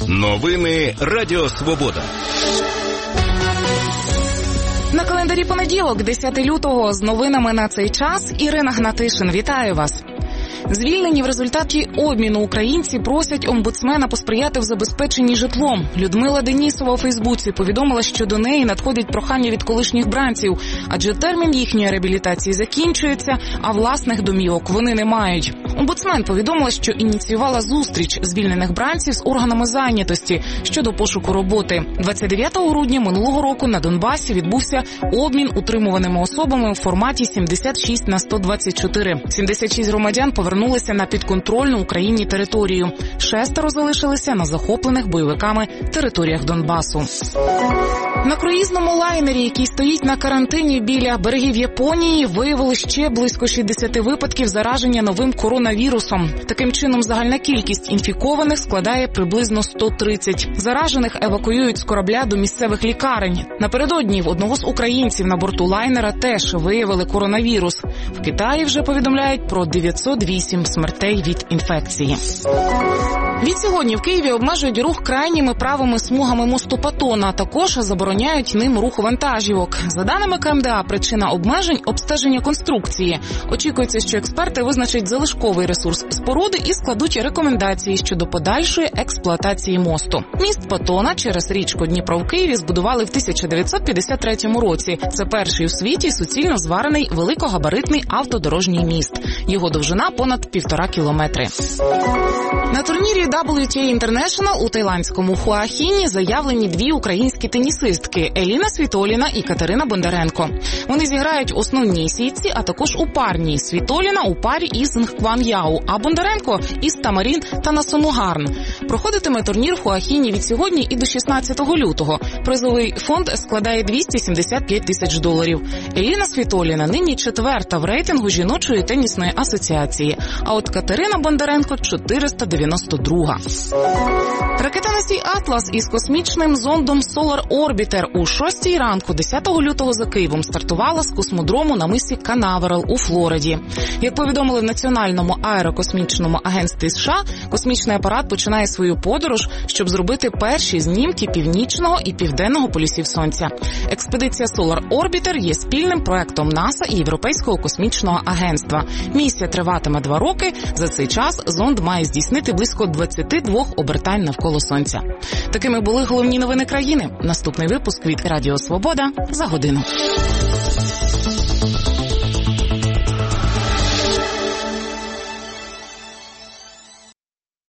Новини Радіо Свобода. На календарі понеділок, 10 лютого, з новинами на цей час Ірина Гнатишин. Вітаю вас. Звільнені в результаті обміну українці просять омбудсмена посприяти в забезпеченні житлом. Людмила Денісова у Фейсбуці повідомила, що до неї надходять прохання від колишніх бранців, адже термін їхньої реабілітації закінчується, а власних домівок вони не мають. Омбудсмен повідомила, що ініціювала зустріч звільнених бранців з органами зайнятості щодо пошуку роботи. 29 грудня минулого року на Донбасі відбувся обмін утримуваними особами у форматі 76/124. 76 громадян повернулися на підконтрольну Україні територію. 6 залишилися на захоплених бойовиками територіях Донбасу. На круїзному лайнері, який стоїть на карантині біля берегів Японії, виявили ще близько 60 випадків зараження новим коронавірусом. Таким чином, загальна кількість інфікованих складає приблизно 130. Заражених евакуюють з корабля до місцевих лікарень. Напередодні в одного з українців на борту лайнера теж виявили коронавірус. В Китаї вже повідомляють про 908 смертей від інфекції. Відсьогодні в Києві обмежують рух крайніми правими смугами мосту Патона, а також забороняють ним рух вантажівок. За даними КМДА, причина обмежень – обстеження конструкції. Очікується, що експерти визначать залишковий ресурс споруди і складуть рекомендації щодо подальшої експлуатації мосту. Міст Патона через річку Дніпро в Києві збудували в 1953 році. Це перший у світі суцільно зварений великогабаритний автодорожній міст. Його довжина понад 1,5 кілометри. На турнірі WTA International у таїландському Хуахіні заявлені дві українські тенісистки – Еліна Світоліна і Катерина Бондаренко. Вони зіграють в основній сітці, а також у парній. Світоліна у парі із Нхкван Яу, а Бондаренко із Тамарін Танасонугарн. Проходитиме турнір в Хуахіні від сьогодні і до 16 лютого. Призовий фонд складає $275 тисяч. Еліна Світоліна нині 4-та в рейтингу жіночої тенісної асоціації, а от Катерина Бондаренко – 492-га. Ракетоносій «Атлас» із космічним зондом Solar Orbiter у 6 ранку 10 лютого за Києвом стартувала з космодрому на мисі Канаверал у Флориді. Як повідомили в Національному аерокосмічному агентстві США, космічний апарат починає свою подорож, щоб зробити перші знімки північного і південного полюсів Сонця. Експедиція Solar Orbiter є спільним проектом НАСА і Європейського космічного агентства. Місія триватиме 2 роки. За цей час зонд має здійснити близько 22 обертань навколо Сонця. Такими були головні новини країни. Наступний випуск від Радіо Свобода за годину.